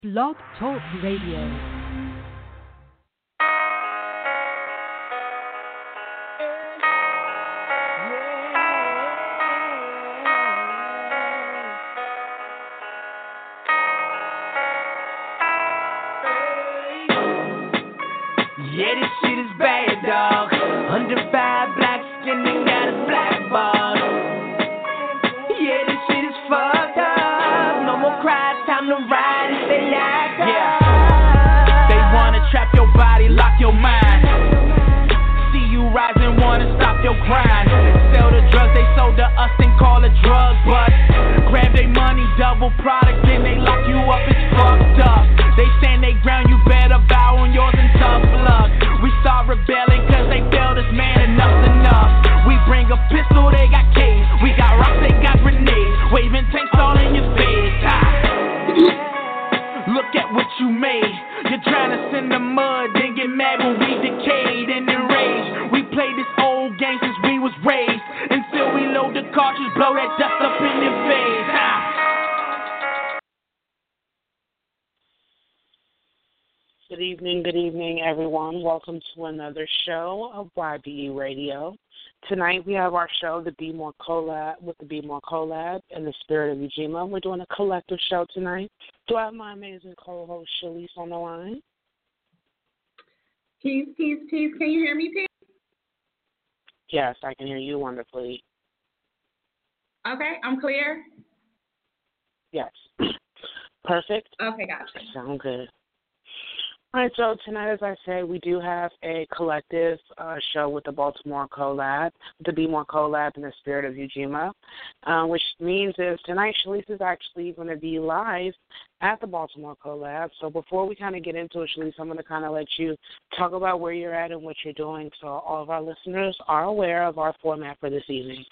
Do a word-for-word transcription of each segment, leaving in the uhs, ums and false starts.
Blog Talk Radio. Yeah, this shit is bad, dog. Under five, black skin and got a black bar. Yeah, this shit is fucked up. No more cries, time to ride and stay active. Yeah. They wanna trap your body, lock your mind. See you rising, wanna stop your grind. Sell the drugs they sold to us and call it drug bust. Grab their money, double product, then they lock you up, it's fucked up. They stand they ground, you better bow on yours and tough luck. We start rebelling cause they failed us, man, enough's enough. We bring a pistol, they got K's. We got rocks, they got grenades. Waving tanks all in your face. Ah. Look at what you made. You're trying to send the mud, then get mad when we decayed and enraged. We play this old game since we was raised. Until we load the cartridge, blow that dust up in your face. Ah. Good evening, good evening, everyone. Welcome to another show of Y B E Radio. Tonight we have our show, the Be More Collab, with the Be More Collab in the spirit of Ujima. We're doing a collective show tonight. Do I have my amazing co-host, Shalise, on the line? Peace, peace, peace. Can you hear me, Peace? Yes, I can hear you wonderfully. Okay, I'm clear? Yes. Perfect. Okay, gotcha. Sound good. All right, so tonight, as I said, we do have a collective uh, show with the Baltimore Collab, the Be More Collab in the spirit of Ujima, uh, which means is tonight Shalise is actually going to be live at the Baltimore Collab. So before we kind of get into it, Shalise, I'm going to kind of let you talk about where you're at and what you're doing so all of our listeners are aware of our format for this evening.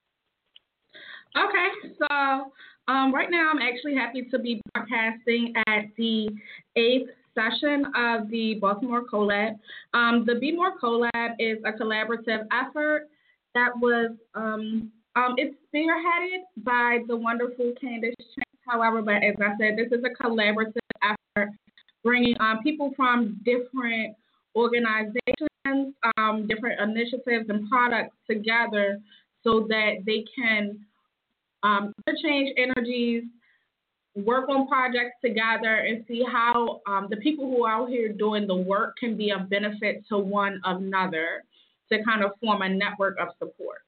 Okay, so um, right now I'm actually happy to be broadcasting at the eighth session of the Baltimore Collab. Um, the Be More Collab is a collaborative effort that was, um, um, it's spearheaded by the wonderful Candace Chance. However, but as I said, this is a collaborative effort bringing um, people from different organizations, um, different initiatives and products together so that they can um, interchange energies, work on projects together, and see how um, the people who are out here doing the work can be of benefit to one another to kind of form a network of support.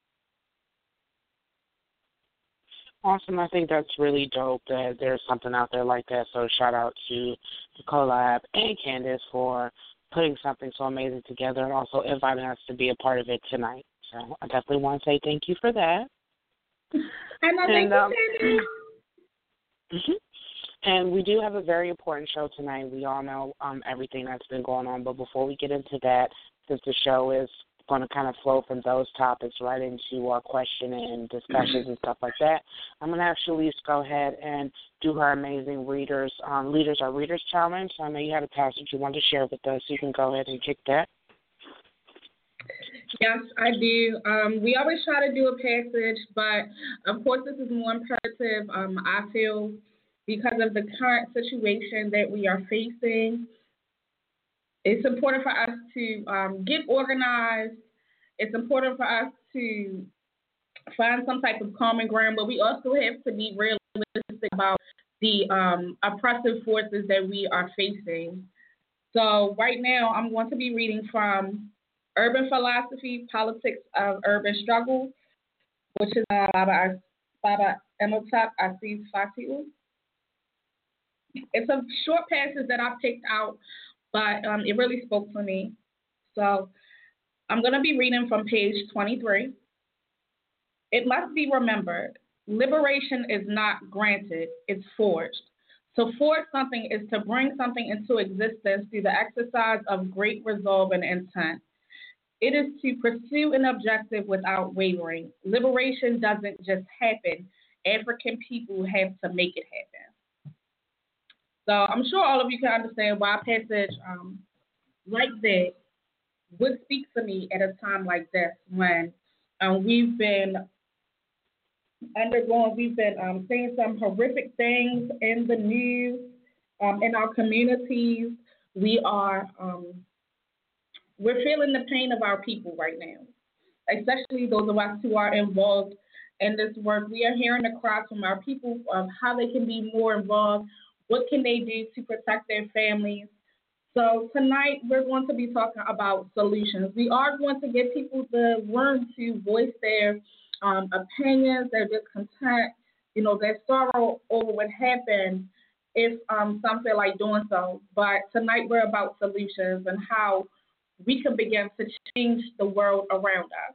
Awesome. I think that's really dope that there's something out there like that. So shout out to the collab and Candace for putting something so amazing together and also inviting us to be a part of it tonight. So I definitely want to say thank you for that. And I thank um, you, Candace. Mm-hmm. And we do have a very important show tonight. We all know um, everything that's been going on. But before we get into that, since the show is going to kind of flow from those topics right into our question and discussions and stuff like that, I'm going to have Shalise go ahead and do her amazing readers, um, leaders or readers challenge. I know you had a passage you wanted to share with us. You can go ahead and kick that. Yes, I do. Um, we always try to do a passage, but of course this is more imperative, um, I feel, because of the current situation that we are facing. It's important for us to um, get organized. It's important for us to find some type of common ground, but we also have to be realistic about the um, oppressive forces that we are facing. So right now I'm going to be reading from Urban Philosophy, Politics of Urban Struggle, which is uh, Baba, Baba Emotep Assis Fatiu. It's a short passage that I picked out, but um, it really spoke to me. So I'm going to be reading from page twenty-three. It must be remembered, liberation is not granted, it's forged. To forge something is to bring something into existence through the exercise of great resolve and intent. It is to pursue an objective without wavering. Liberation doesn't just happen. African people have to make it happen. So I'm sure all of you can understand why a passage um, like that would speak to me at a time like this when um, we've been undergoing, we've been um, seeing some horrific things in the news Um, in our communities, we are um, we're feeling the pain of our people right now, especially those of us who are involved in this work. We are hearing the cries from our people of how they can be more involved, what can they do to protect their families. So tonight we're going to be talking about solutions. We are going to give people the room to voice their um, opinions, their discontent, you know, their sorrow over what happened if um, some feel like doing so. But tonight we're about solutions and how we can begin to change the world around us.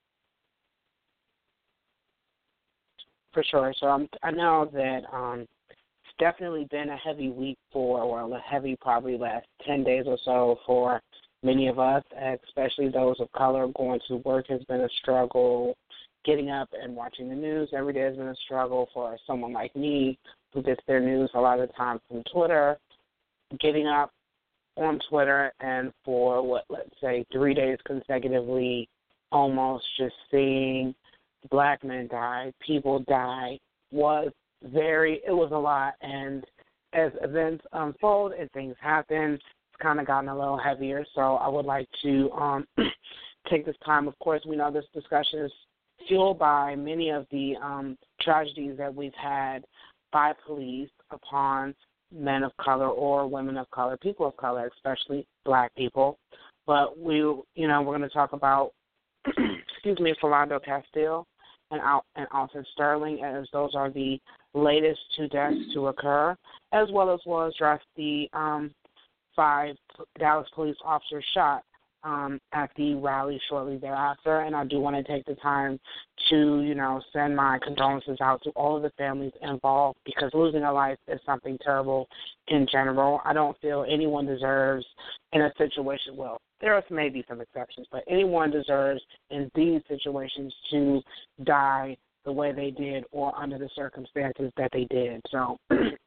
For sure. So I'm, I know that um, it's definitely been a heavy week for, well, a heavy probably last ten days or so for many of us, especially those of color. Going to work has been a struggle. Getting up and watching the news every day has been a struggle for someone like me who gets their news a lot of the time from Twitter. Getting up on Twitter and for, what, let's say three days consecutively, almost just seeing black men die, people die, was very, it was a lot. And as events unfold and things happen, it's kind of gotten a little heavier. So I would like to um, take this time. Of course, we know this discussion is fueled by many of the um, tragedies that we've had by police upon men of color or women of color, people of color, especially black people. But we, you know, we're going to talk about, excuse me, Philando Castile and, Al- and Alton Sterling, as those are the latest two deaths to occur, as well as we'll address the um, five Dallas police officers shot um, at the rally shortly thereafter. And I do want to take the time to, you know, send my condolences out to all of the families involved, because losing a life is something terrible in general. I don't feel anyone deserves in a situation, well, there are maybe some exceptions, but anyone deserves in these situations to die the way they did or under the circumstances that they did. So,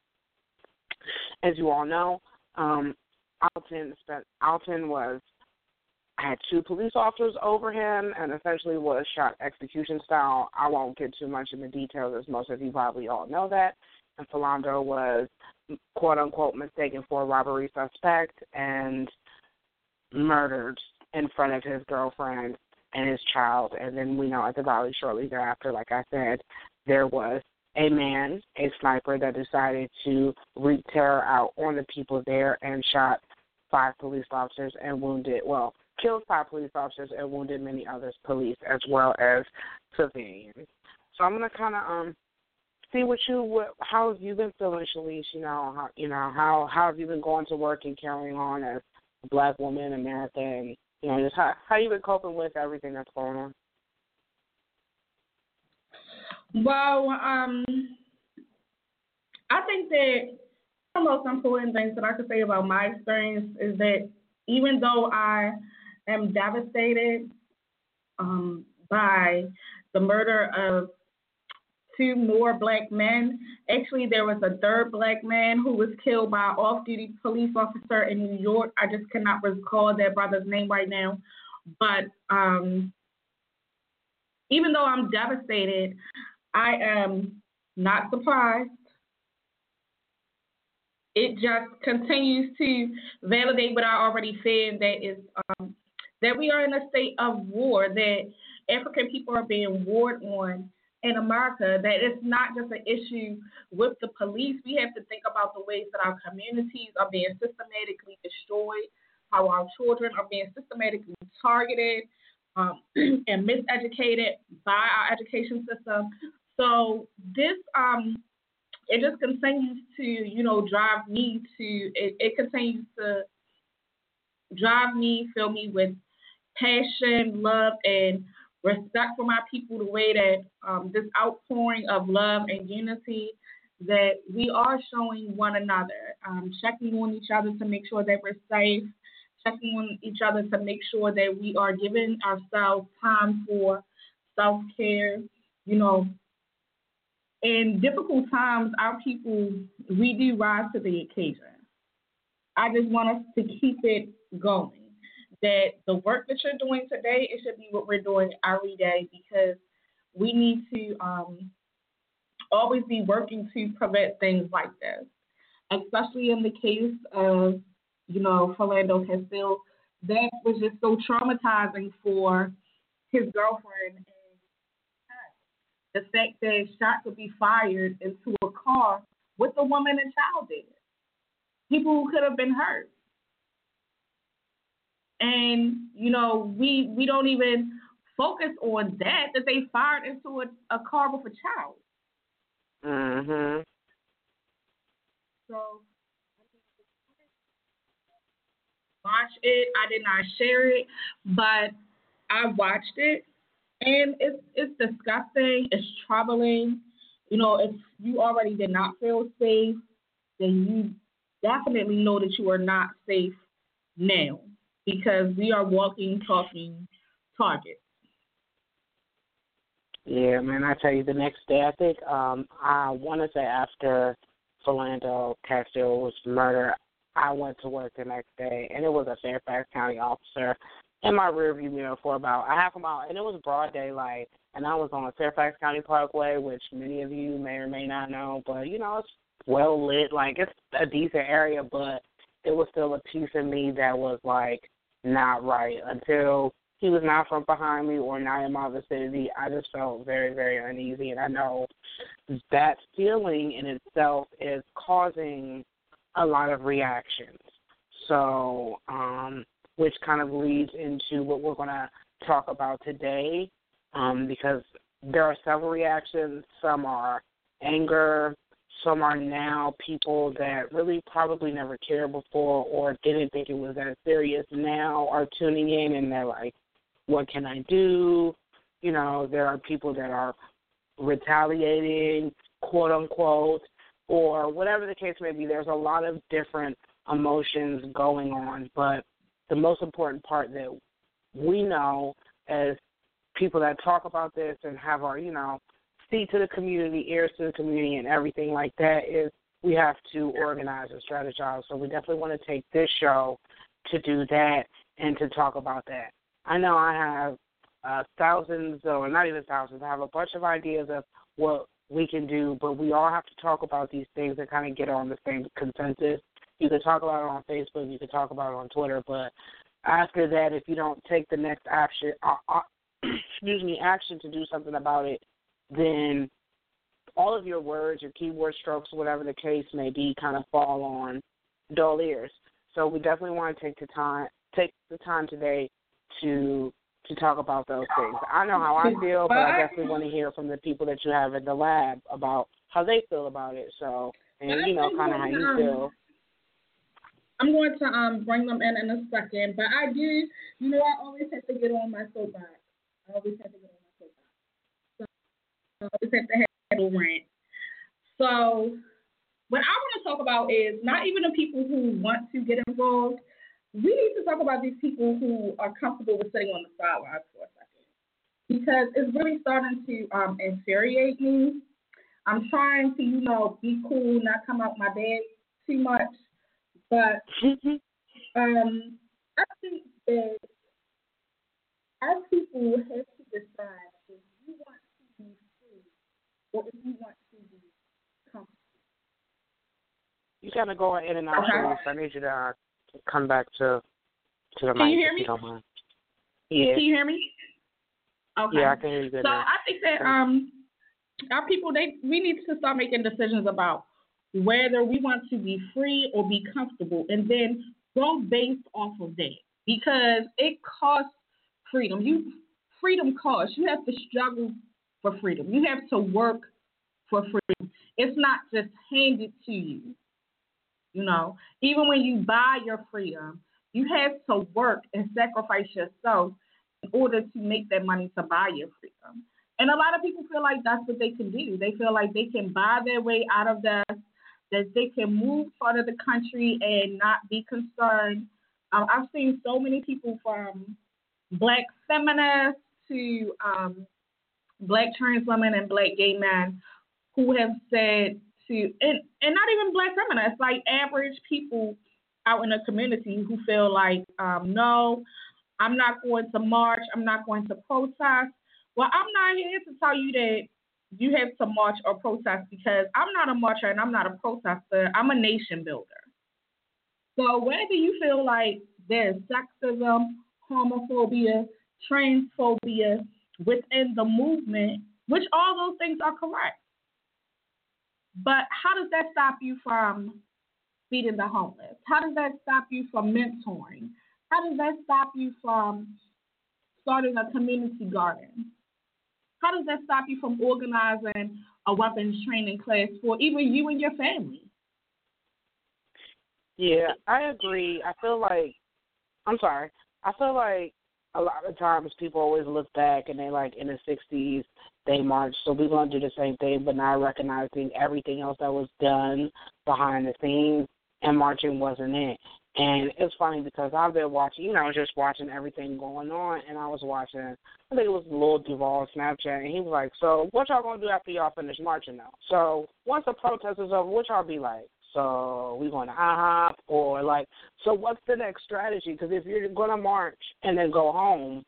as you all know, um, Alton, Alton was had two police officers over him and essentially was shot execution style. I won't get too much in the details, as most of you probably all know that. And Philando was, quote-unquote, mistaken for a robbery suspect and murdered in front of his girlfriend and his child. And then we know at the rally shortly thereafter, like I said, there was a man, a sniper, that decided to wreak terror out on the people there and shot five police officers and wounded, well, killed five police officers and wounded many others, police as well as civilians. So I'm gonna kind of um see what you what how have you been feeling, Shalice? You know how you know how how have you been going to work and carrying on as a black woman in America, and you know just how how you been coping with everything that's going on? Well, um, I think that the most important things that I could say about my experience is that even though I am devastated um, by the murder of two more black men. Actually, there was a third black man who was killed by an off-duty police officer in New York. I just cannot recall that brother's name right now. But um, even though I'm devastated, I am not surprised. It just continues to validate what I already said, that is um, that we are in a state of war, that African people are being warred on in America, that it's not just an issue with the police. We have to think about the ways that our communities are being systematically destroyed, how our children are being systematically targeted um, and miseducated by our education system. So this um, it just continues to, you know, drive me to, it, it continues to drive me, fill me with passion, love, and respect for my people, the way that um, this outpouring of love and unity that we are showing one another, um, checking on each other to make sure that we're safe, checking on each other to make sure that we are giving ourselves time for self-care, you know. In difficult times, our people, we do rise to the occasion. I just want us to keep it going. That the work that you're doing today, it should be what we're doing every day, because we need to um, always be working to prevent things like this. especially in the case of, you know, Philando Castile. That was just so traumatizing for his girlfriend. And the fact that shots would be fired into a car with a woman and child there. People who could have been hurt. And, you know, we we don't even focus on that, that they fired into a, a car with a child. Mm-hmm. So, watch it. I did not share it, but I watched it. And it's it's disgusting. It's troubling. You know, if you already did not feel safe, then you definitely know that you are not safe now, because we are walking, talking targets. Yeah, man, I tell you, the next day, I think, um, I want to say after Philando Castile was murdered, I went to work the next day, and it was a Fairfax County officer in my rearview mirror for about a half a mile, and it was broad daylight, and I was on Fairfax County Parkway, which many of you may or may not know, but, you know, it's well lit. Like, it's a decent area, but it was still a piece of me that was, like, not right. Until he was not from behind me or not in my vicinity, I just felt very, very uneasy, and I know that feeling in itself is causing a lot of reactions. So, um, which kind of leads into what we're going to talk about today, um, because there are several reactions. Some are anger. Some are now people that really probably never cared before or didn't think it was that serious now are tuning in and they're like, what can I do? You know, there are people that are retaliating, quote unquote, or whatever the case may be. There's a lot of different emotions going on, but the most important part that we know as people that talk about this and have our, you know, feet to the community, ears to the community, and everything like that is we have to organize and strategize. So we definitely want to take this show to do that and to talk about that. I know I have uh, thousands, or not even thousands, I have a bunch of ideas of what we can do, but we all have to talk about these things and kind of get on the same consensus. You can talk about it on Facebook, you can talk about it on Twitter, but after that, if you don't take the next action, uh, uh, excuse me, action to do something about it, then all of your words, your keyword strokes, whatever the case may be, kind of fall on dull ears. So we definitely want to take the time, take the time today to to talk about those things. I know how I feel, but I definitely want to hear from the people that you have in the lab about how they feel about it. So, and you know, kind of how you feel. I'm going to um bring them in in a second, but I do, you know, I always have to get on my soapbox. I always have to get on my soapbox. So I always have to have a rant. So what I want to talk about is not even the people who want to get involved. We need to talk about these people who are comfortable with sitting on the sidelines for a second, because it's really starting to um, infuriate me. I'm trying to, you know, be cool, not come out my bed too much, but um, I think that our people have to decide if you want to be free or if you want to be comfortable. You gotta go in and out. Okay. I need you to uh, come back to to the Can mic you hear if me? you don't mind. Yeah. Can you hear me? Okay. Yeah, I can hear you good So now. I think that um, our people, they we need to start making decisions about whether we want to be free or be comfortable, and then go based off of that, because it costs freedom. You freedom costs. You have to struggle for freedom. You have to work for freedom. It's not just handed to you. You know, even when you buy your freedom, you have to work and sacrifice yourself in order to make that money to buy your freedom. And a lot of people feel like that's what they can do. They feel like they can buy their way out of that, that they can move part of the country and not be concerned. Um, I've seen so many people, from black feminists to um, black trans women and black gay men, who have said to, and, and not even black feminists, like average people out in the community who feel like, um, no, I'm not going to march, I'm not going to protest. Well, I'm not here to tell you that you have to march or protest because I'm not a marcher and I'm not a protester. I'm a nation builder. So whether you feel like there's sexism, homophobia, transphobia within the movement, which all those things are correct. But how does that stop you from feeding the homeless? How does that stop you from mentoring? How does that stop you from starting a community garden? How does that stop you from organizing a weapons training class for even you and your family? Yeah, I agree. I feel like, I'm sorry, I feel like a lot of times people always look back and they like in the sixties they marched, so we're going to do the same thing, but not recognizing everything else that was done behind the scenes, and marching wasn't it. And it's funny because I've been watching, you know, just watching everything going on, and I was watching, I think it was Lil Duval Snapchat, and he was like, so what y'all going to do after y'all finish marching now? So once the protest is over, what y'all be like? So we going to IHOP or like, so what's the next strategy? Because if you're going to march and then go home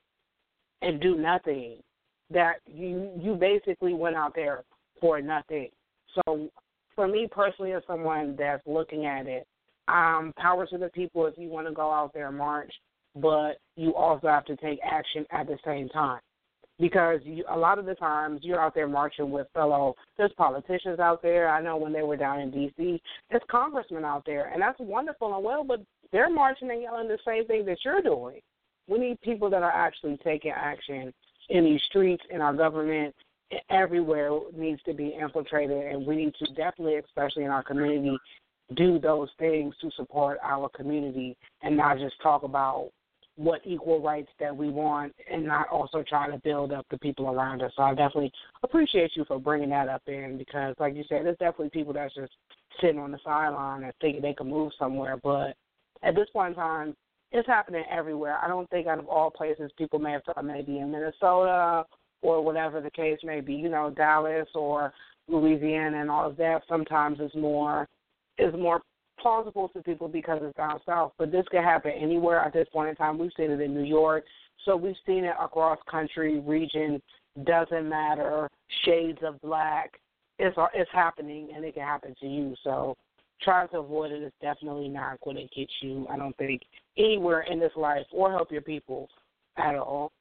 and do nothing, that you you basically went out there for nothing. So for me personally, as someone that's looking at it, um, power to the people if you want to go out there and march, but you also have to take action at the same time. Because you, a lot of the times you're out there marching with fellow, there's politicians out there. I know when they were down in D C, there's congressmen out there, and that's wonderful and well, but they're marching and yelling the same thing that you're doing. We need people that are actually taking action in these streets, in our government, everywhere needs to be infiltrated, and we need to definitely, especially in our community, do those things to support our community and not just talk about what equal rights that we want and not also try to build up the people around us. So I definitely appreciate you for bringing that up in because, like you said, there's definitely people that's just sitting on the sideline and thinking they can move somewhere. But at this point in time, it's happening everywhere. I don't think out of all places people may have thought maybe in Minnesota or whatever the case may be, you know, Dallas or Louisiana and all of that sometimes is more is more plausible to people because it's down south. But this could happen anywhere at this point in time. We've seen it in New York. So we've seen it across country, region, doesn't matter, shades of black. It's, it's happening, and it can happen to you. So trying to avoid it is definitely not going to get you, I don't think, anywhere in this life or help your people at all.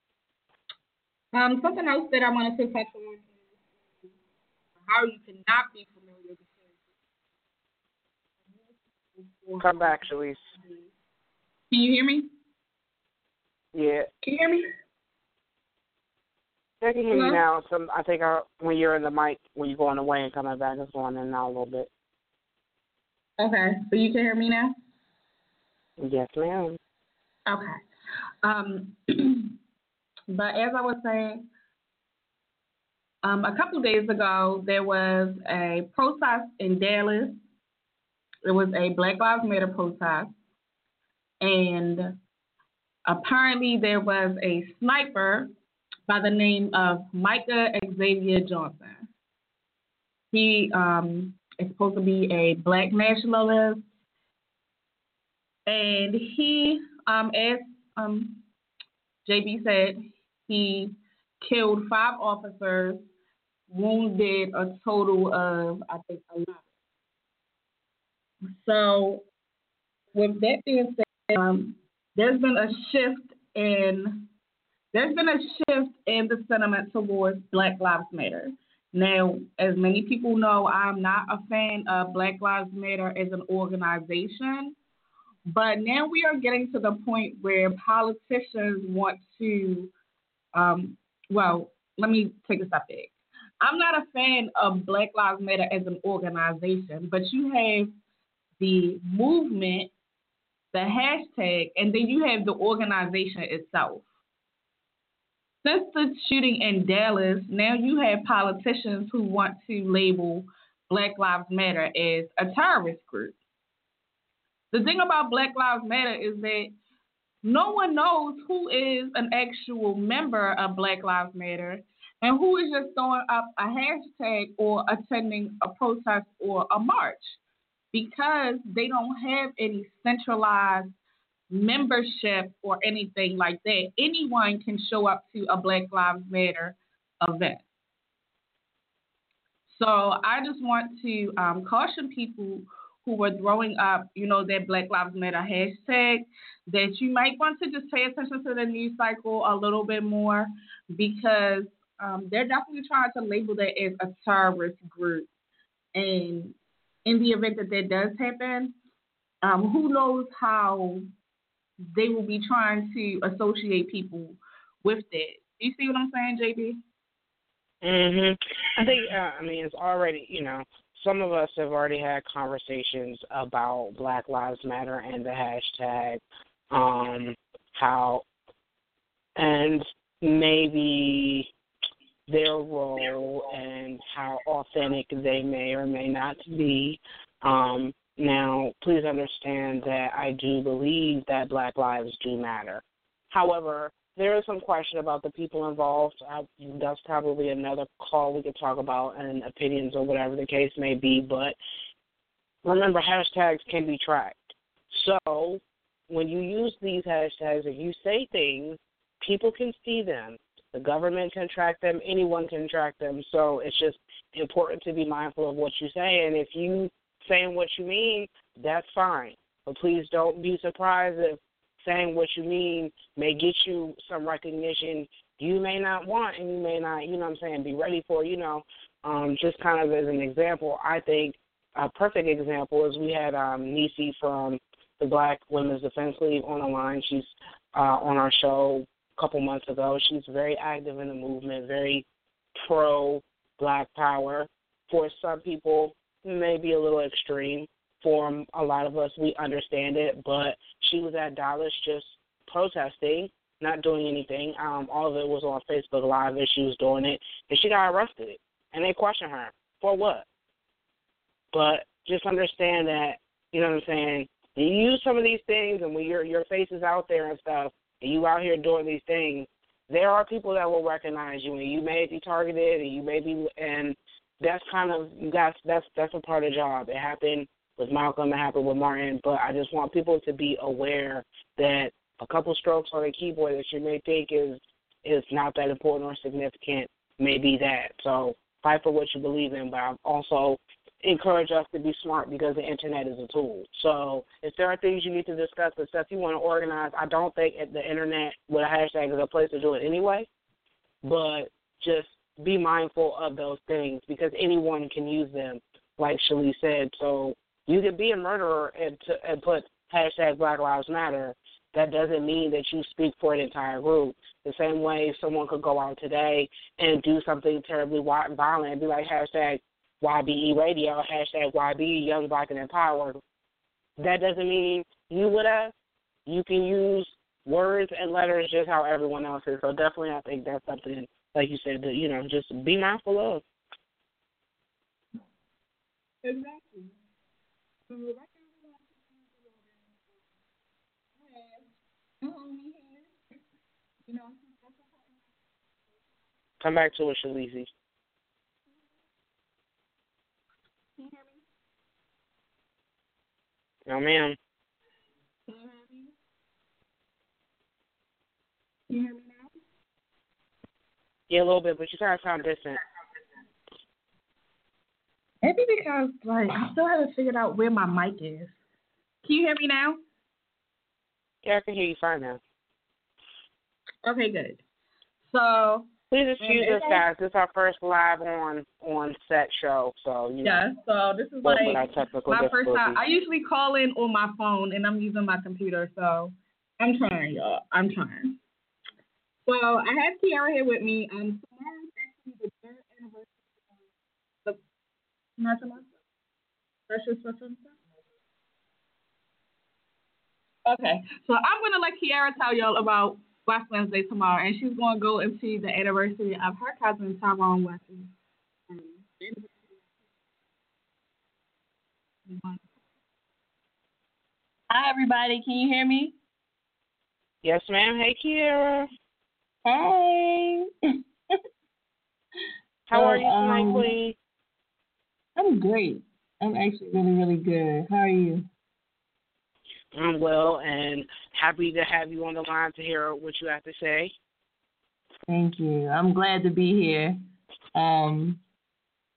Um, something else that I wanted to touch on is how you cannot be familiar because Come back, Shalice. Can you hear me? Yeah. Can you hear me? I can hear Hello? you now. Some, I think I, when you're in the mic, when you're going away and coming back, it's going in now a little bit. Okay, so you can hear me now? Yes, ma'am. Okay. Um, but as I was saying, um, a couple days ago, there was a protest in Dallas. It was a Black Lives Matter protest. And apparently there was a sniper by the name of Micah Xavier Johnson. He um, is supposed to be a black nationalist. And he, um, as um, J B said, he killed five officers, wounded a total of, I think, eleven. So, with that being said, um, there's been a shift in there's been a shift in the sentiment towards Black Lives Matter. Now, as many people know, I'm not a fan of Black Lives Matter as an organization. But now we are getting to the point where politicians want to, um, well, let me take a step back. I'm not a fan of Black Lives Matter as an organization, but you have the movement, the hashtag, and then you have the organization itself. Since the shooting in Dallas, now you have politicians who want to label Black Lives Matter as a terrorist group. The thing about Black Lives Matter is that no one knows who is an actual member of Black Lives Matter and who is just throwing up a hashtag or attending a protest or a march because they don't have any centralized membership or anything like that. Anyone can show up to a Black Lives Matter event. So I just want to um, caution people who were throwing up, you know, that Black Lives Matter hashtag, that you might want to just pay attention to the news cycle a little bit more because um, they're definitely trying to label that as a terrorist group. And in the event that that does happen, um, who knows how they will be trying to associate people with that. You see what I'm saying, J B? Mhm. I think. Uh, I mean, it's already. You know, some of us have already had conversations about Black Lives Matter and the hashtag. Um, how and maybe their role and how authentic they may or may not be. Um, now, please understand that I do believe that Black lives do matter. However, there is some question about the people involved. I, that's probably another call we could talk about and opinions or whatever the case may be. But remember, hashtags can be tracked. So when you use these hashtags, if you say things, people can see them. The government can track them. Anyone can track them. So it's just important to be mindful of what you say. And if you saying what you mean, that's fine. But please don't be surprised if saying what you mean may get you some recognition you may not want and you may not, you know what I'm saying, be ready for, you know. Um, just kind of as an example, I think a perfect example is we had um, Nisi from the Black Women's Defense League on the line. She's uh, on our show a couple months ago. She's very active in the movement, very pro-Black power. For some people, maybe a little extreme. For a lot of us, we understand it, but she was at Dallas just protesting, not doing anything. Um, all of it was on Facebook Live as she was doing it, and she got arrested. And they questioned her, for what? But just understand that, you know what I'm saying, you use some of these things, and when your your face is out there and stuff, and you out here doing these things, there are people that will recognize you, and you may be targeted, and you may be, and that's kind of, that's, that's, that's a part of the job. It happened with Malcolm, it happened with Martin, but I just want people to be aware that a couple strokes on a keyboard that you may think is is not that important or significant may be that. So fight for what you believe in, but I also encourage us to be smart because the Internet is a tool. So if there are things you need to discuss and stuff you want to organize, I don't think the Internet with a hashtag is a place to do it anyway, but just be mindful of those things because anyone can use them, like Shalice said. So you can be a murderer and, to, and put hashtag Black Lives Matter. That doesn't mean that you speak for an entire group. The same way someone could go out today and do something terribly violent and be like hashtag Y B E Radio, hashtag Y B E Young Black and Empowered. That doesn't mean you would have. You can use words and letters just how everyone else is. So definitely I think that's something, like you said, that, you know, just be mindful of. Exactly. So right now, you know, come back to it, Shalice. Can you hear me? No, ma'am. Can you hear me? Can you hear me now? Yeah, a little bit, but you kind of sound distant. Maybe because, like, I still haven't figured out where my mic is. Can you hear me now? Yeah, I can hear you fine now. Okay, good. So please excuse us, guys. This is our first live on on set show, so you yeah. know, So this is like my first time. I usually call in on my phone, and I'm using my computer. So I'm trying, y'all. I'm trying. So I have Kiara here with me. Um, tomorrow's actually the third anniversary of the National Special Special. Okay, so I'm gonna let Kiara tell y'all about Black Wednesday tomorrow, and she's gonna go into the anniversary of her cousin Tyrone Wesley. Um, Hi, everybody. Can you hear me? Yes, ma'am. Hey, Kiara. Hey. How so, are you tonight, um, Queen? I'm great. I'm actually really, really good. How are you? I'm well and happy to have you on the line to hear what you have to say. Thank you. I'm glad to be here. Um,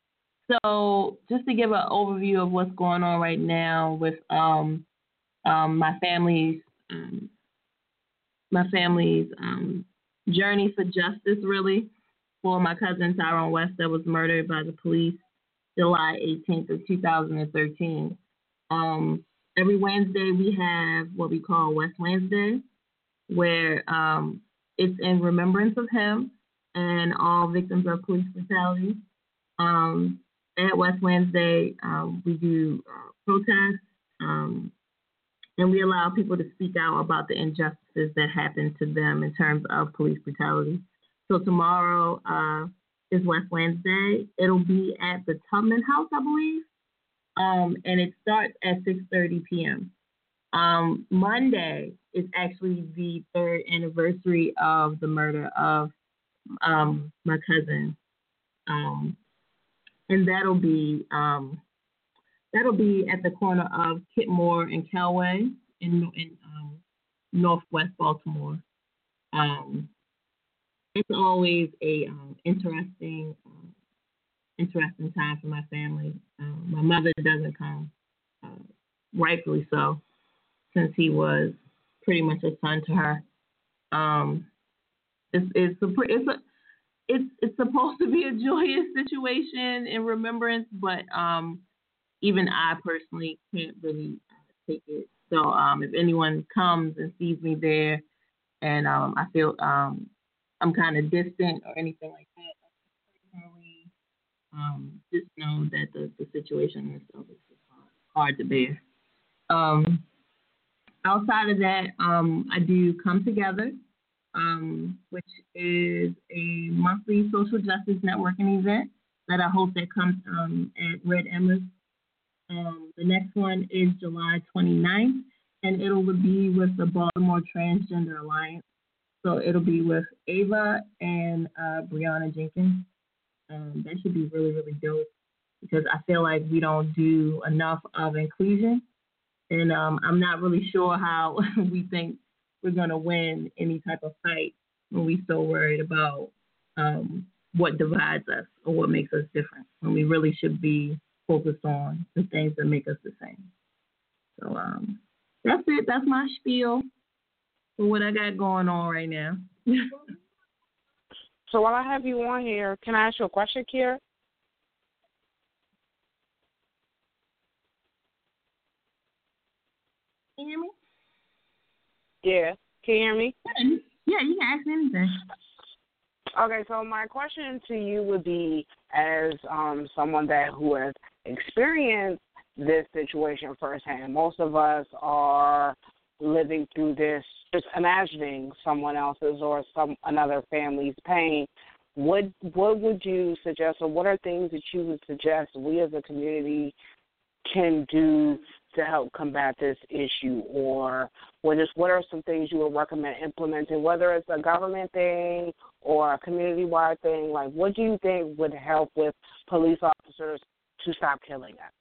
So just to give an overview of what's going on right now with um, um, my family's um, my family's um, journey for justice, really, for my cousin Tyrone West that was murdered by the police July eighteenth of two thousand thirteen. Um, every Wednesday we have what we call West Wednesday, where um, it's in remembrance of him and all victims of police brutality. Um, at West Wednesday, um, we do uh, protests, um, and we allow people to speak out about the injustices that happen to them in terms of police brutality. So tomorrow uh, is West Wednesday. It'll be at the Tubman House, I believe, um, and it starts at six thirty p.m. Um, Monday is actually the third anniversary of the murder of um, my cousin. Um, And that'll be um, that'll be at the corner of Kitmore and Calway in in um, Northwest Baltimore. Um, it's always a um, interesting um, interesting time for my family. Um, my mother doesn't come, uh, rightfully so, since he was pretty much a son to her. Um, it's it's a it's a It's it's supposed to be a joyous situation in remembrance, but um, even I personally can't really uh, take it. So um, if anyone comes and sees me there, and um, I feel um, I'm kind of distant or anything like that, um, just know that the, the situation itself is just hard to bear. Um, outside of that, um, I do Come Together, Um, which is a monthly social justice networking event that I host that comes um, at Red Emma's. Um, the next one is July twenty-ninth, and it'll be with the Baltimore Transgender Alliance. So it'll be with Ava and uh, Brianna Jenkins. Um, that should be really, really dope because I feel like we don't do enough of inclusion, and um, I'm not really sure how we think we're going to win any type of fight when we're so worried about um, what divides us or what makes us different, when we really should be focused on the things that make us the same. So um, that's it. That's my spiel for what I got going on right now. So while I have you on here, can I ask you a question, Kiera? Can you hear me? Yeah. Can you hear me? Yeah, you can ask me anything. Okay, so my question to you would be, as um, someone that who has experienced this situation firsthand, most of us are living through this, just imagining someone else's or some another family's pain. What what would you suggest, or what are things that you would suggest we as a community can do to help combat this issue, or what is what are some things you would recommend implementing, whether it's a government thing or a community-wide thing? Like, what do you think would help with police officers to stop killing us?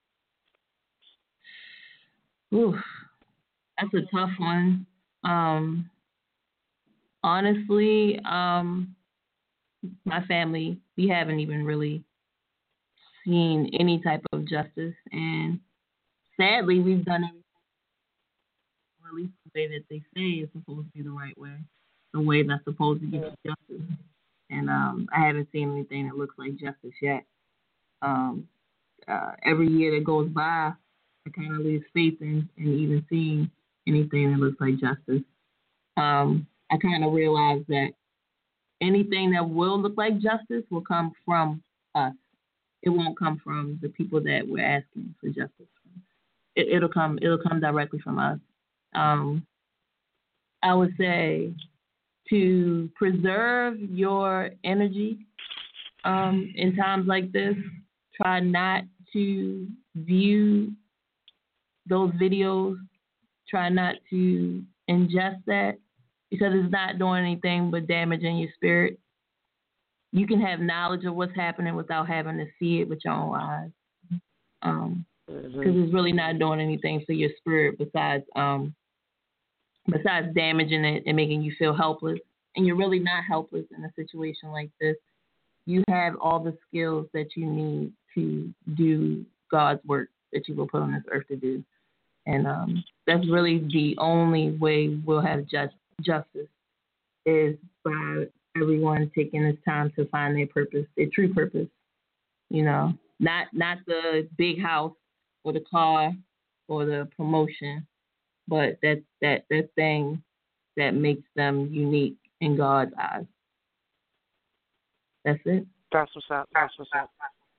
Ooh, that's a tough one. Um, honestly, um, my family, we haven't even really seen any type of justice, and sadly, we've done everything, or at least the way that they say is supposed to be the right way, the way that's supposed to get you justice. And um, I haven't seen anything that looks like justice yet. Um, uh, every year that goes by, I kind of lose faith in, in even seeing anything that looks like justice. Um, I kind of realize that anything that will look like justice will come from us. It won't come from the people that we're asking for justice from. It, it'll come. It'll come directly from us. Um, I would say to preserve your energy um, in times like this. Try not to view those videos. Try not to ingest that because it's not doing anything but damaging your spirit. You can have knowledge of what's happening without having to see it with your own eyes. Um, because it's really not doing anything for your spirit besides um, besides damaging it and making you feel helpless. And you're really not helpless in a situation like this. You have all the skills that you need to do God's work that you were put on this earth to do. And um, that's really the only way we'll have just, justice is by everyone taking this time to find their purpose, their true purpose. You know, not not the big house or the car or the promotion, but that that that thing that makes them unique in God's eyes. That's it. That's what's up. That's what's up.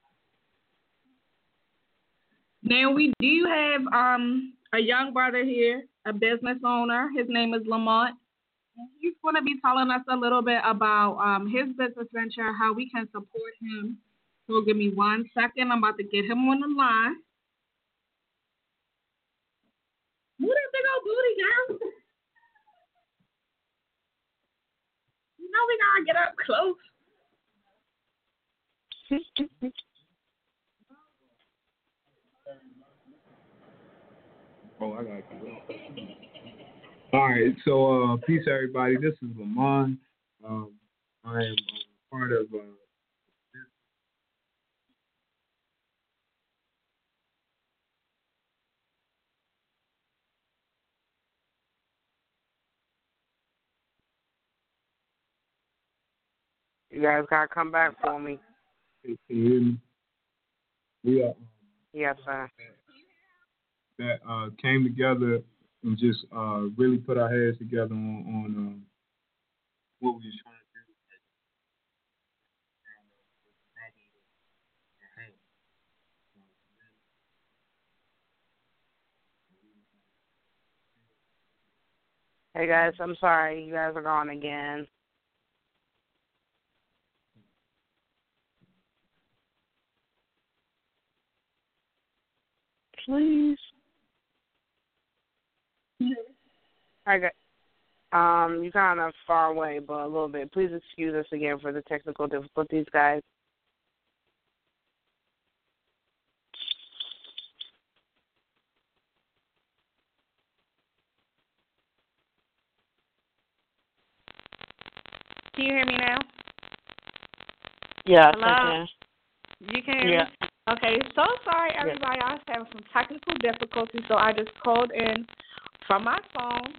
Now we do have um a young brother here, a business owner. His name is Lamont. He's going to be telling us a little bit about um his business venture, how we can support him. So give me one second. I'm about to get him on the line. Move that big old booty, girl. You know we gotta get up close. Oh, I got it. All right, so uh, peace, everybody. This is Lamont. Um, I am uh, part of. Uh, You guys gotta come back for me. Can you hear me? We are. Yes, sir. That uh, came together and just uh, really put our heads together on, on um, what we were trying to do. Hey guys, I'm sorry. You guys are gone again. Please. I got. Um, you're kind of far away, but a little bit. Please excuse us again for the technical difficulties, guys. Can you hear me now? Yes, Hello? I can. You can hear Yeah. me? Okay, so sorry, everybody. I was having some technical difficulties, so I just called in from my phone.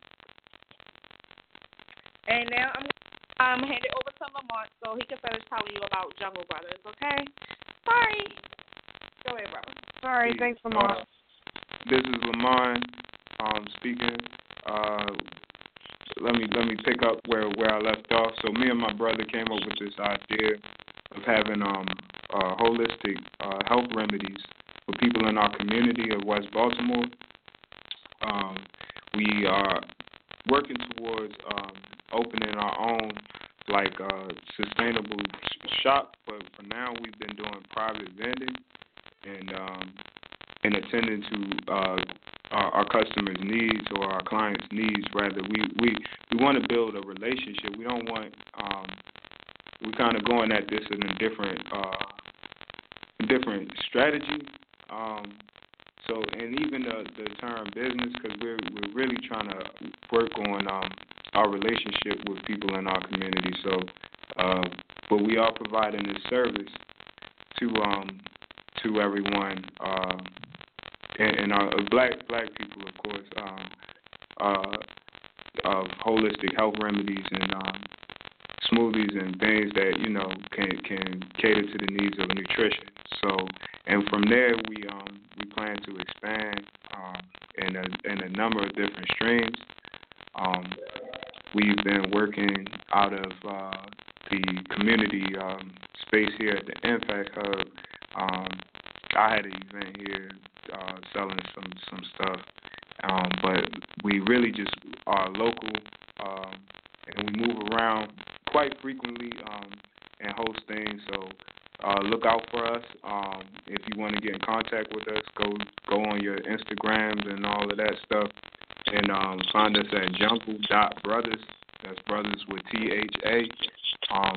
And now I'm um, hand it over to Lamont so he can finish telling you about Jungle Brothers, okay? Sorry. Go ahead, brother. Sorry, thanks, Lamont. Uh, this is Lamont um, speaking. Uh, let me let me pick up where, where I left off. So me and my brother came up with this idea of having um, uh, holistic uh, health remedies for people in our community of West Baltimore. Um, we are working towards um, opening our own like uh, sustainable sh- shop, but for now we've been doing private vending and um, and attending to uh, our, our customers' needs or our clients' needs. Rather, we we, we want to build a relationship. We don't want um, we're kind of going at this in a different uh, different strategy. Um, so, and even the, the term business, because we're we're really trying to work on um, our relationship with people in our community. So, uh, but we are providing this service to um to everyone, uh, and, and our black black people, of course, um, uh, of holistic health remedies and um, smoothies and things that you know can can cater to the needs of nutrition. So, and from there we um we plan to expand um in a in a number of different streams. Um, we've been working out of uh, the community um, space here at the Impact Hub. Um, I had an event here uh, selling some some stuff, um, but we really just are local, um, and we move around quite frequently um, and host things. So uh, look out for us. Um, if you want to get in contact with us, go go on your Instagrams and all of that stuff, and um, find us at jungle dot brothers. That's brothers with T H A. Um,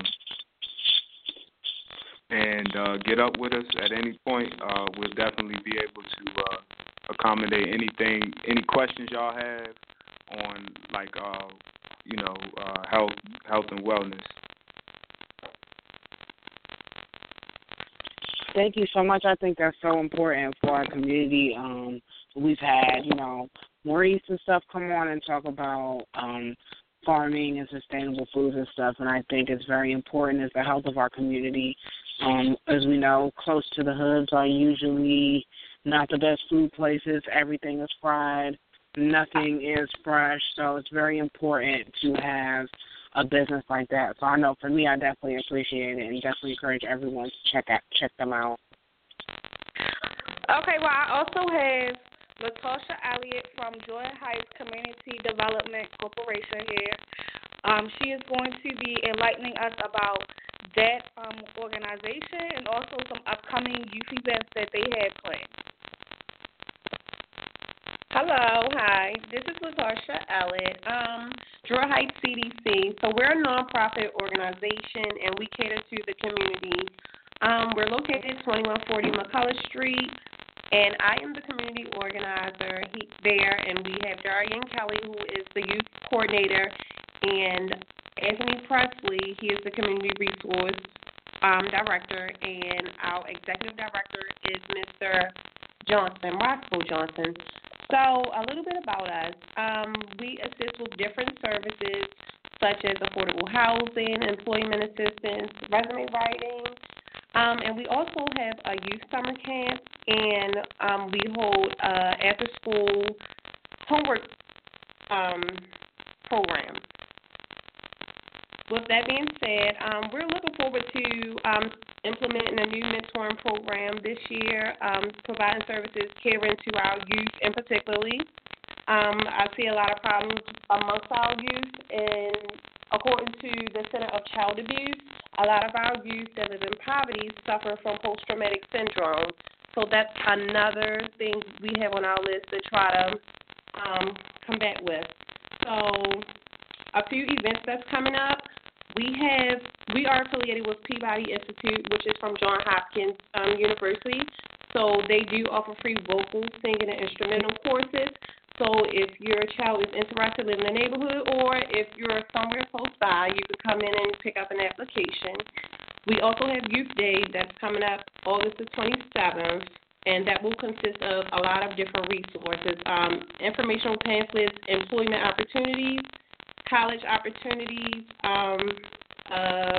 and uh, get up with us at any point. Uh, we'll definitely be able to uh, accommodate anything, any questions y'all have on like uh, you know uh, health, health and wellness. Thank you so much. I think that's so important for our community. Um, we've had, you know, Maurice and stuff come on and talk about um, farming and sustainable foods and stuff, and I think it's very important as the health of our community. Um, as we know, close to the hoods are usually not the best food places. Everything is fried. Nothing is fresh, so it's very important to have a business like that. So I know for me, I definitely appreciate it and definitely encourage everyone to check out, check them out. Okay, well, I also have Latasha Elliott from Joy Heights Community Development Corporation here. Um, she is going to be enlightening us about that um, organization and also some upcoming youth events that they have planned. Hello, hi. This is Latasha Elliott, um, Druid Heights C D C. So we're a nonprofit organization, and we cater to the community. Um, we're located at twenty-one forty McCullough Street, and I am the community organizer he, there, and we have Darian Kelly, who is the youth coordinator, and Anthony Presley, he is the community resource um, director, and our executive director is Mister Johnson, Roscoe Johnson. So a little bit about us. Um, we assist with different services such as affordable housing, employment assistance, resume writing, um, and we also have a youth summer camp, and um, we hold uh, after-school homework um, program. With that being said, um, we're looking forward to um, implementing a new mentoring program this year, um, providing services catering to our youth in particularly. Um, I see a lot of problems amongst our youth, and according to the Center of Child Abuse, a lot of our youth that live in poverty suffer from post-traumatic syndrome. So that's another thing we have on our list to try to um, combat with. So a few events that's coming up. We have we are affiliated with Peabody Institute, which is from Johns Hopkins um, University. So they do offer free vocal, singing, and instrumental courses. So if your child is interested in the neighborhood, or if you're somewhere close by, you could come in and pick up an application. We also have Youth Day that's coming up August the twenty-seventh, and that will consist of a lot of different resources, um, informational pamphlets, employment opportunities, college opportunities, um, uh,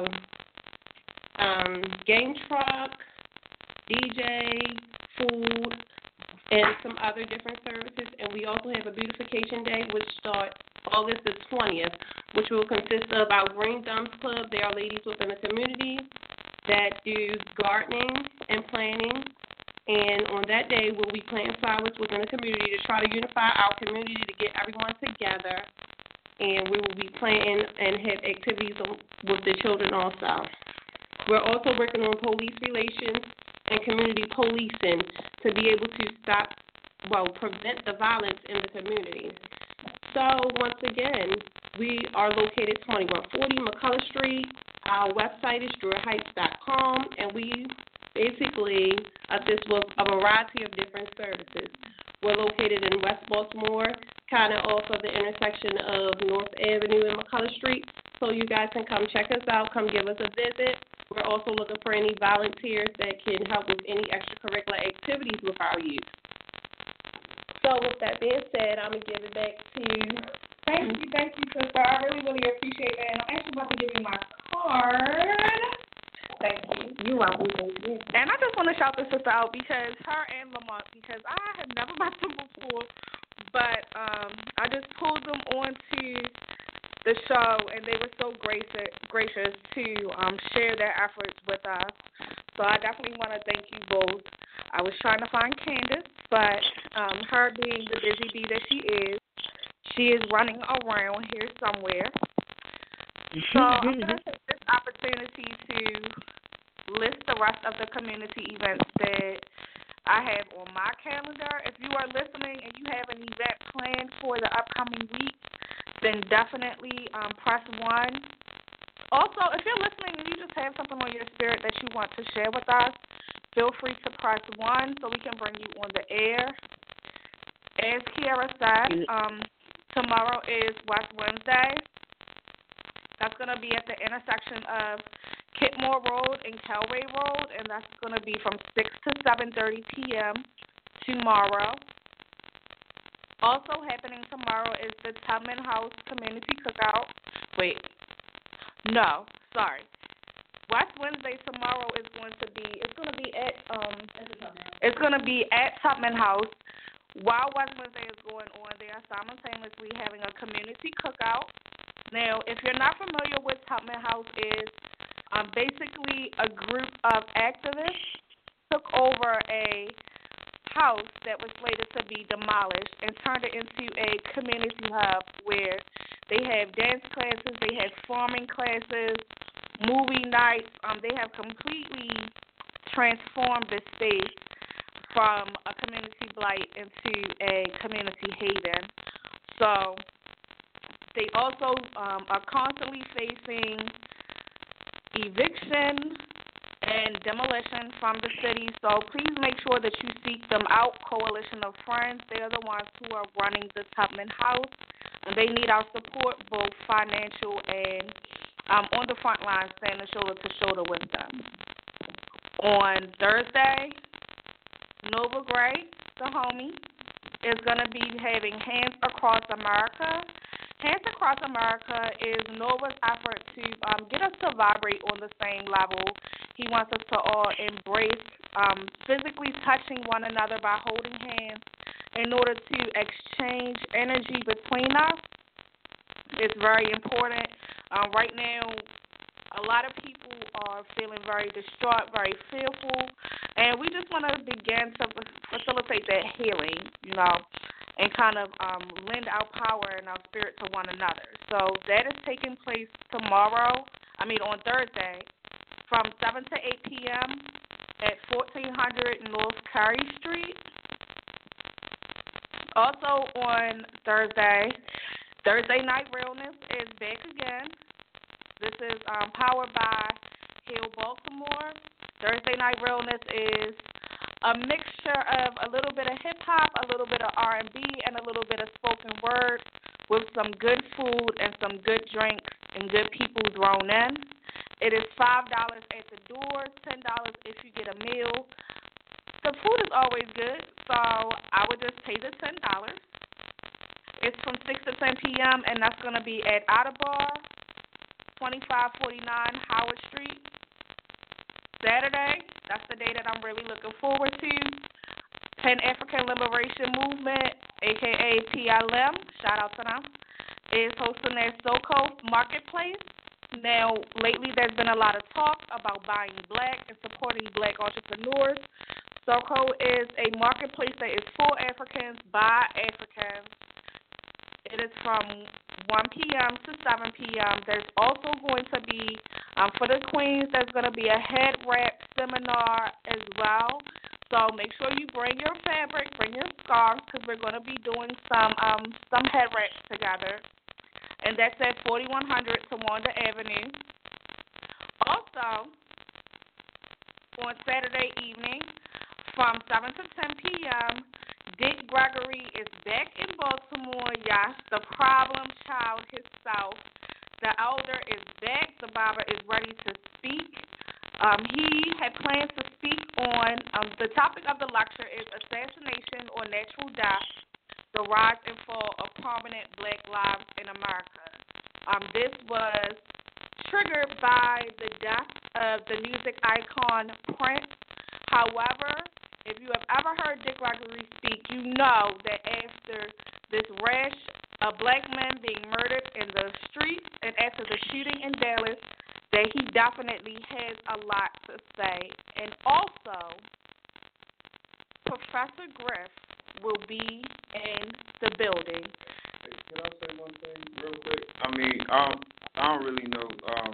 um, game truck, D J, food, and some other different services. And we also have a beautification day, which starts August the twentieth, which will consist of our Green Thumbs Club. They are ladies within the community that do gardening and planting. And on that day, we'll be planting flowers within the community to try to unify our community to get everyone together. And we will be planting and have activities with the children also. We're also working on police relations and community policing to be able to stop, well, prevent the violence in the community. So once again, we are located twenty-one forty McCullough Street. Our website is druid heights dot com, and we basically assist with a variety of different services. We're located in West Baltimore, kind of off of the intersection of North Avenue and McCullough Street, so you guys can come check us out, come give us a visit. We're also looking for any volunteers that can help with any extracurricular activities with our youth. So with that being said, I'm going to give it back to you. Thank you, thank you, sister. I really, really appreciate that. And I'm actually about to give you my card. Thank you. You're welcome. Thank you. And I just want to shout this sister out because her and Lamont, because I have never met them before, but um, I just pulled them onto the show, and they were so gracious, gracious to um, share their efforts with us. So I definitely want to thank you both. I was trying to find Candace, but um, her being the busy bee that she is, she is running around here somewhere. So I'm going to take this opportunity to list the rest of the community events that I have on my calendar. If you are listening and you have an event planned for the upcoming week, then definitely um, press one. Also, if you're listening and you just have something on your spirit that you want to share with us, feel free to press one so we can bring you on the air. As Kiara said, um, tomorrow is West Wednesday. That's going to be at the intersection of Kitmore Road and Kelway Road, and that's going to be from six to seven thirty p.m. tomorrow. Also happening tomorrow is the Tubman House Community Cookout. Wait, no, sorry. West Wednesday tomorrow is going to be, it's going to be at, um, it's going to be at Tubman House. While West Wednesday is going on, they are simultaneously having a community cookout. Now, if you're not familiar with Tubman House is, um, basically a group of activists took over a house that was slated to be demolished and turned it into a community hub where they have dance classes, they have farming classes, movie nights. Um, they have completely transformed the space from a community blight into a community haven. So they also um, are constantly facing eviction and demolition from the city. So please make sure that you seek them out. Coalition of Friends, they are the ones who are running the Tubman House, and they need our support, both financial and um, on the front line, standing shoulder to shoulder with them. On Thursday, Nova Gray, the homie, is going to be having Hands Across America. Hands Across America is Nova's effort to um, get us to vibrate on the same level. He wants us to all embrace um, physically touching one another by holding hands in order to exchange energy between us. It's very important. Um, right now, a lot of people are feeling very distraught, very fearful, and we just want to begin to facilitate that healing, you know, and kind of um, lend our power and our spirit to one another. So that is taking place tomorrow, I mean on Thursday, from seven to eight p.m. at fourteen hundred North Curry Street. Also on Thursday, Thursday Night Realness is back again. This is um, powered by Hill Baltimore. Thursday Night Realness is a mixture of a little bit of hip-hop, a little bit of R and B, and a little bit of spoken word with some good food and some good drinks and good people thrown in. It is five dollars at the door, ten dollars if you get a meal. The food is always good, so I would just pay the ten dollars. It's from six to ten p.m., and that's going to be at Ottabar, twenty-five forty-nine Howard Street. Saturday, that's the day that I'm really looking forward to. Pan-African Liberation Movement, a k a. P L M, shout out to them, is hosting their SoCo Marketplace. Now, lately there's been a lot of talk about buying black and supporting black entrepreneurs. SoCo is a marketplace that is for Africans, by Africans. It is from one p.m. to seven p.m. There's also going to be, um, for the queens, there's going to be a head wrap seminar as well. So make sure you bring your fabric, bring your scarves, because we're going to be doing some um, some head wraps together. And that's at forty-one hundred Tawanda Avenue. Also, on Saturday evening, from seven to ten p.m., Dick Gregory is back in Baltimore. Yes, the problem child himself. The elder is back. The barber is ready to speak. Um, he had plans to speak on, um, the topic of the lecture is Assassination or Natural Death, the Rise and Fall of Prominent Black Lives in America. Um, this was triggered by the death of the music icon Prince. However, if you have ever heard Dick Gregory speak, you know that after this rash of black men being murdered in the streets and after the shooting in Dallas, that he definitely has a lot to say. And also, Professor Griff will be in the building. Hey, can I say one thing real quick? I mean, um, I don't really know um,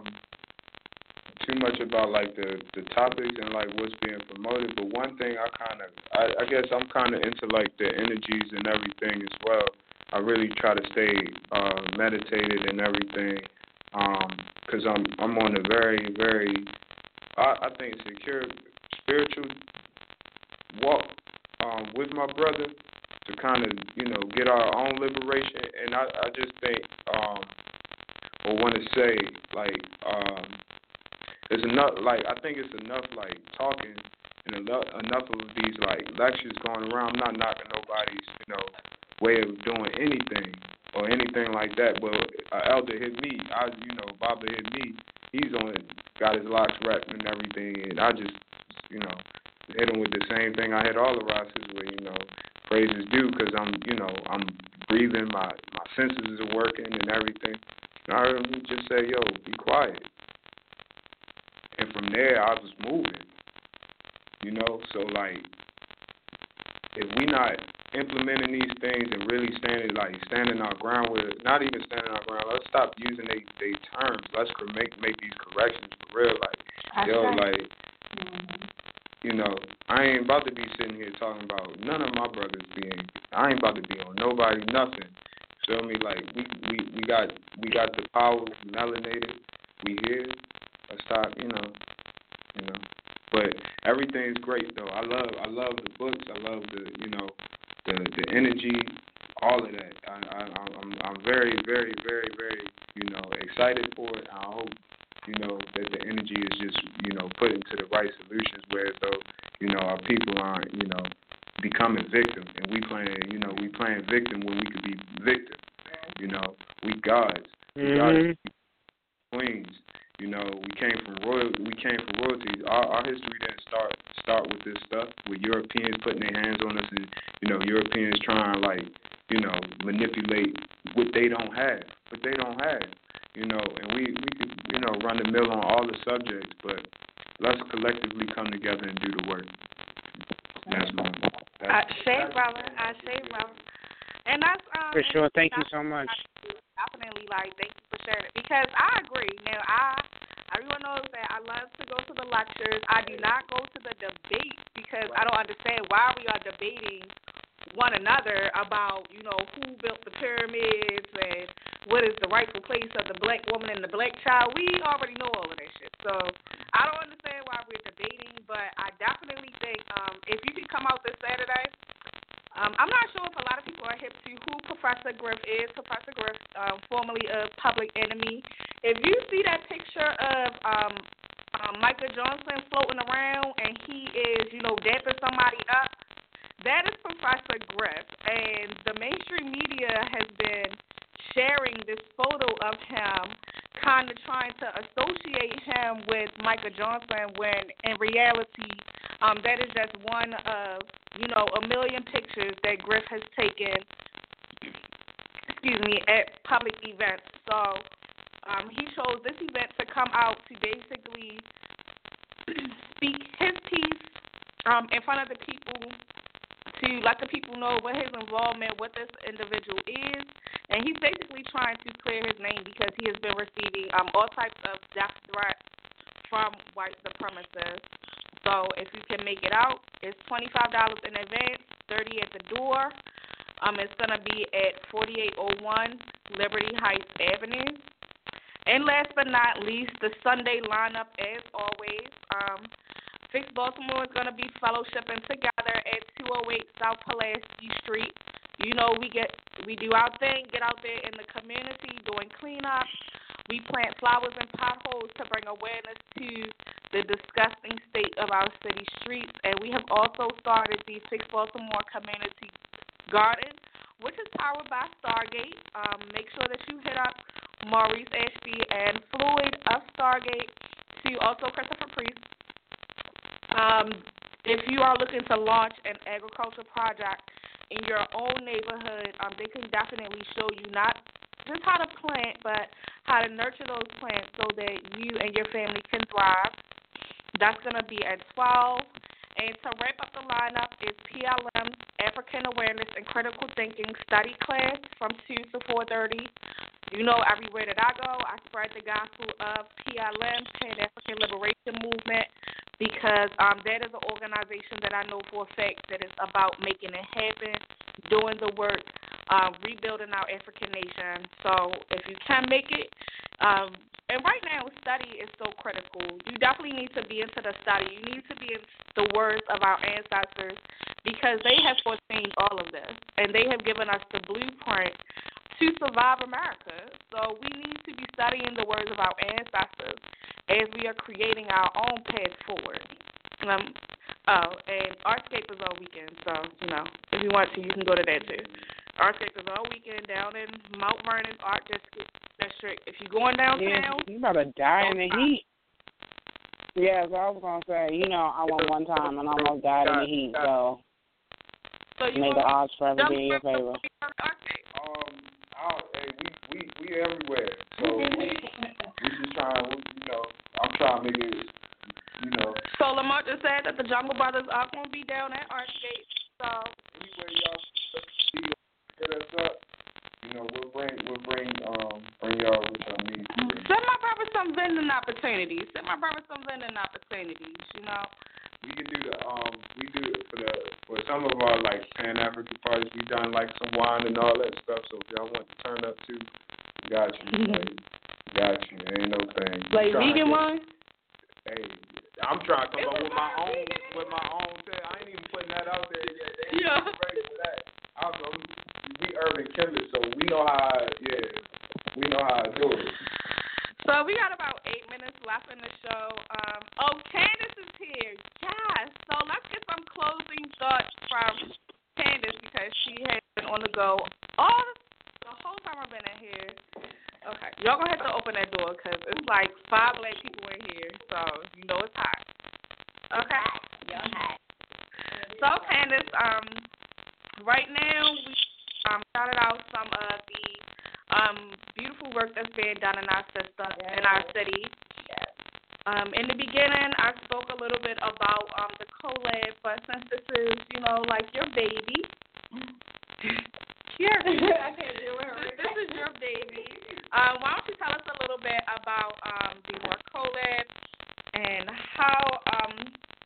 too much about like the, the topics and like what's being promoted, but one thing I kind of, I, I guess I'm kind of into like the energies and everything as well. I really try to stay uh, meditated and everything, because um, I'm I'm on a very very, I, I think secure spiritual walk um, with my brother to kind of you know get our own liberation, and I, I just think um, or want to say like. Um, it's enough. Like I think it's enough like talking and enough enough of these like lectures going around. I'm not knocking nobody's you know way of doing anything or anything like that. But an elder hit me. I you know Baba hit me. He's on got his locks wrapped and everything, and I just you know hit him with the same thing I hit all the Rastas with. You know, praises due because I'm you know I'm breathing. My my senses are working and everything. And I heard him just say, "Yo, be quiet." And from there, I was moving, you know. So, like, if we not implementing these things and really standing, like, standing our ground with it, not even standing our ground, let's stop using they, they terms. Let's make make these corrections for real. Like, That's yo, right. like, mm-hmm. you know, I ain't about to be sitting here talking about none of my brothers being. I ain't about to be on nobody, nothing. Feel me? Like, we we, we got we got the power, we melanated, we here. Let's stop, you know, you know. But everything's great though. I love I love the books. I love the you know the the energy, all of that. I, I I'm I'm very very very very you know excited for it. I hope you know that the energy is just you know put into the right solutions where though you know our people aren't you know becoming victims and we playing you know we playing victim when we could be victims. You know we gods, we Mm-hmm. gods, queens. You know, we came from royal. We came from royalty. Our, our history didn't start start with this stuff. With Europeans putting their hands on us, and you know, Europeans trying like, you know, manipulate what they don't have, what they don't have. You know, and we we could you know run the mill on all the subjects, but let's collectively come together and do the work. That's my. I say, brother. I say, brother. And that's um. For sure. Thank you so much. Definitely, like, thank you for sharing it. Because I agree. Now, I, everyone knows that I love to go to the lectures. I do not go to the debates because I don't understand why we are debating one another about, you know, who built the pyramids and what is the rightful place of the black woman and the black child. We already know all of that shit. So I don't understand why we're debating, but I definitely think um, if you can come out this Saturday, Um, I'm not sure if a lot of people are hip to who Professor Griff is. Professor Griff, um, formerly of Public Enemy. If you see that picture of um, um, Michael Johnson floating around and he is, you know, dapping somebody up, that is Professor Griff. And the mainstream media has been sharing this photo of him, kind of trying to associate him with Michael Johnson when in reality um, that is just one of, you know, a million pictures that Griff has taken, excuse me, at public events. So um, he chose this event to come out to basically speak his piece um, in front of the people, to let the people know what his involvement with this individual is. And he's basically trying to clear his name because he has been receiving um, all types of death threats from white supremacists. So if you can make it out, it's twenty-five dollars in advance, thirty dollars at the door. Um, it's going to be at forty-eight oh one Liberty Heights Avenue. And last but not least, the Sunday lineup, as always. Um, Fix Baltimore is going to be fellowshipping together at two oh eight South Pulaski Street. You know, we get we do our thing, get out there in the community doing cleanup. We plant flowers and potholes to bring awareness to the disgusting state of our city streets. And we have also started the Fix Baltimore Community Garden, which is powered by Stargate. Um, make sure that you hit up Maurice Ashby and Floyd of Stargate, to also Christopher Priest. Um, if you are looking to launch an agriculture project in your own neighborhood, um, they can definitely show you not just how to plant, but how to nurture those plants so that you and your family can thrive. That's going to be at twelve. And to wrap up the lineup is P L M's African Awareness and Critical Thinking Study class from two to four thirty. You know, everywhere that I go, I spread the gospel of P L M, Pan-African Liberation Movement, because um, that is an organization that I know for a fact that is about making it happen, doing the work, um, rebuilding our African nation. So if you can make it, um, and right now study is so critical. You definitely need to be into the study. You need to be in the words of our ancestors because they have foreseen all of this, and they have given us the blueprint to survive America. So we need to be studying the words of our ancestors. as we are creating our own path forward. Um, oh, and Artscape is all weekend, so, you know, if you want to, you can go to that too. Artscape is all weekend down in Mount Vernon Art District. District. If you're going downtown, yeah, you about to die in the heat. Yeah, so I was gonna say, you know, I went one time and almost died in the heat, so, so you may the odds forever be in your favor. Um, I'll, hey, we we we everywhere. So we just trying, you know, I'm trying to make it, you know. So Lamar just said that the Jungle Brothers are gonna be down at Artscape. So anywhere y'all see, hit us up. You know, we'll bring we'll bring um bring y'all what y'all need. Send my brother some vending opportunities. Send my brother some vending opportunities. You know. We can do the um we do it for the for some of our like Pan African parties. We done like some wine and all that stuff. So if y'all want to turn up too, got you. Like, got you. Ain't no thing. Like vegan wine. Hey, I'm trying to come up with my own with my own thing. I ain't even putting that out there yet. They ain't Yeah. ready for that. I'm, I'm, we urban killers, so we know how. Yeah, we know how to do it. So we got about eight minutes left in the show. Um, oh, Candace is here. Yes. So let's get some closing thoughts from Candace because she has been on the go all the whole time I've been in here. Okay, y'all gonna have to open that door because it's like five black people in here, so you know it's hot. Okay. Y'all hot. So Candace, um, right now we um shouted out some of the um beautiful work that's being done in our system yes. in our city. Yes. Um, in the beginning, I spoke a little bit about um the collab, but since this is you know like your baby, here I can't do it. this, this is your baby. Uh, why don't you tell us a little bit about um the More Collab and how um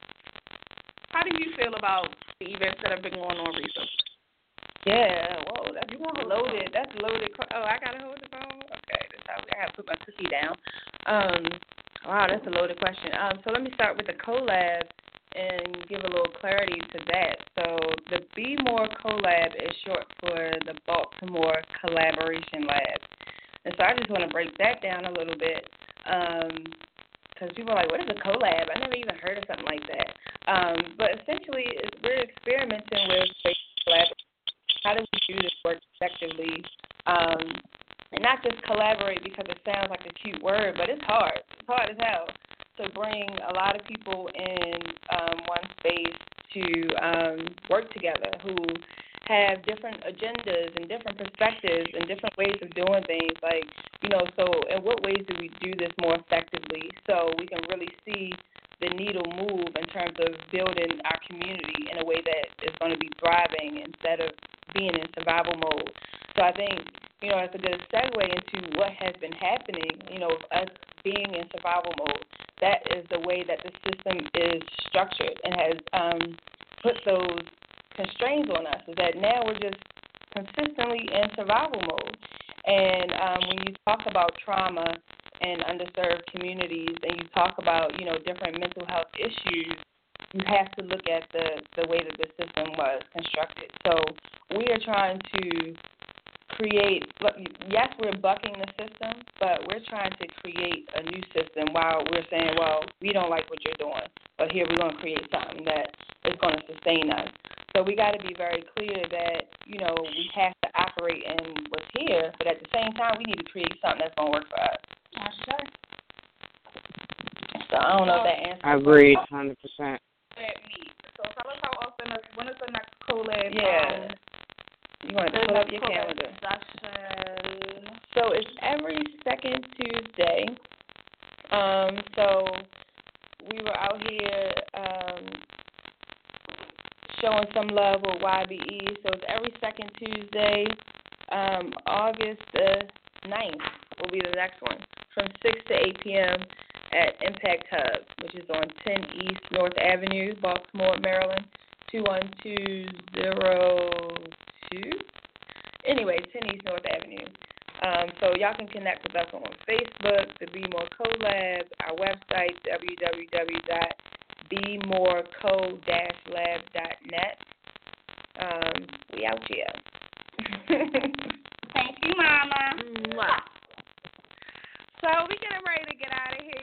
how do you feel about the events that have been going on recently? Yeah, whoa, that's loaded. That's loaded. Oh, I gotta hold the phone. Okay, that's how I gotta put my cookie down. Um, wow, that's a loaded question. Um, so let me start with the collab and give a little clarity to that. So the Be More Collab is short for the Baltimore Collaboration Lab, and so I just want to break that down a little bit. Um, because people are like, what is a collab? I never even heard of something like that. Um, but essentially, it's, we're experimenting with collaboration. How do we do this work effectively? Um, and not just collaborate because it sounds like a cute word, but it's hard. It's hard as hell to bring a lot of people in um, one space to um, work together who have different agendas and different perspectives and different ways of doing things. Like, you know, so in what ways do we do this more effectively so we can really see the needle move in terms of building our community in a way that is going to be thriving instead of being in survival mode. So I think, you know, it's a good segue into what has been happening, you know, us being in survival mode. That is the way that the system is structured and has um, put those constraints on us, is that now we're just consistently in survival mode. And um, when you talk about trauma and underserved communities and you talk about, you know, different mental health issues, you have to look at the, the way that the system was constructed. So we are trying to create, yes, we're bucking the system, but we're trying to create a new system while we're saying, well, we don't like what you're doing, but here we're going to create something that is going to sustain us. So we got to be very clear that, you know, we have to operate in what's here, but at the same time, we need to create something that's going to work for us. Sure. So I don't know if that answers. I agree, one hundred percent. So tell us how often, is, when is the next collab? Yeah. Um, you want to the pull up next your collab calendar. Session. So it's every second Tuesday. Um, so we were out here um, showing some love with Y B E. So it's every second Tuesday. Um, August the ninth will be the next one from six to eight p.m. at Impact Hub, which is on ten East North Avenue, Baltimore, Maryland, two one two zero two. Anyway, ten East North Avenue. Um, so y'all can connect with us on Facebook, the Be More Collab, our website, w w w dot be more co dash lab dot net. Um, we out here. Thank you, Mama. Mwah. So we getting ready to get out of here, y'all.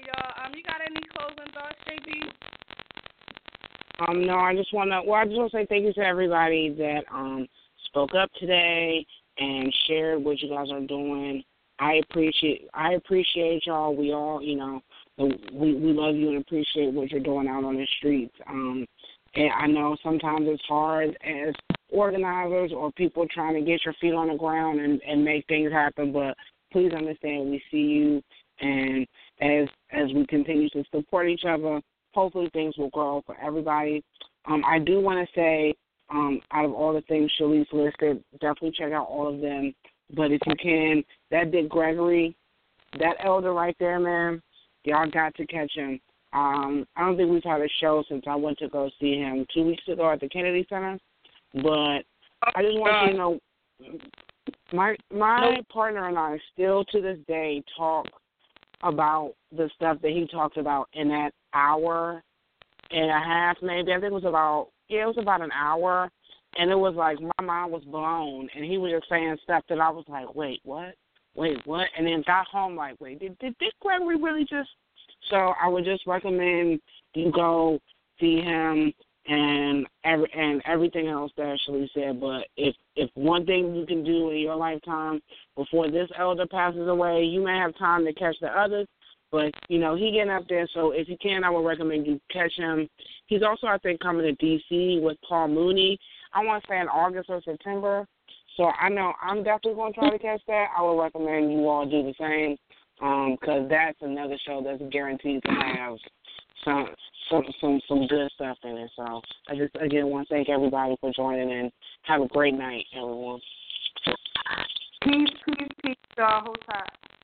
Um, you got any closing thoughts, J B? Um, no, I just want to. Well, I just want to say thank you to everybody that um spoke up today and shared what you guys are doing. I appreciate. I appreciate y'all. We all, you know, we we love you and appreciate what you're doing out on the streets. Um, and I know sometimes it's hard as organizers or people trying to get your feet on the ground and, and make things happen, but please understand we see you, and as as we continue to support each other, hopefully things will grow for everybody. Um, I do want to say, um, out of all the things Shalice listed, definitely check out all of them. But if you can, that Dick Gregory, that elder right there, man, y'all got to catch him. Um, I don't think we've had a show since I went to go see him two weeks ago at the Kennedy Center. But I just want you to know, my my partner and I still to this day talk about the stuff that he talked about in that hour and a half, maybe. I think it was about, yeah, it was about an hour. And it was like my mind was blown. And he was just saying stuff that I was like, wait, what? Wait, what? And then got home like, wait, did, did Dick Gregory really just? So I would just recommend you go see him and every, and everything else that Ashley said. But if if one thing you can do in your lifetime before this elder passes away, you may have time to catch the others. But, you know, he getting up there, so if you can, I would recommend you catch him. He's also, I think, coming to D C with Paul Mooney. I want to say in August or September. So I know I'm definitely going to try to catch that. I would recommend you all do the same because um, that's another show that's guaranteed to have some some some some good stuff in it. So I just again want to thank everybody for joining and have a great night, everyone. Peace, peace, peace, y'all. Hold tight.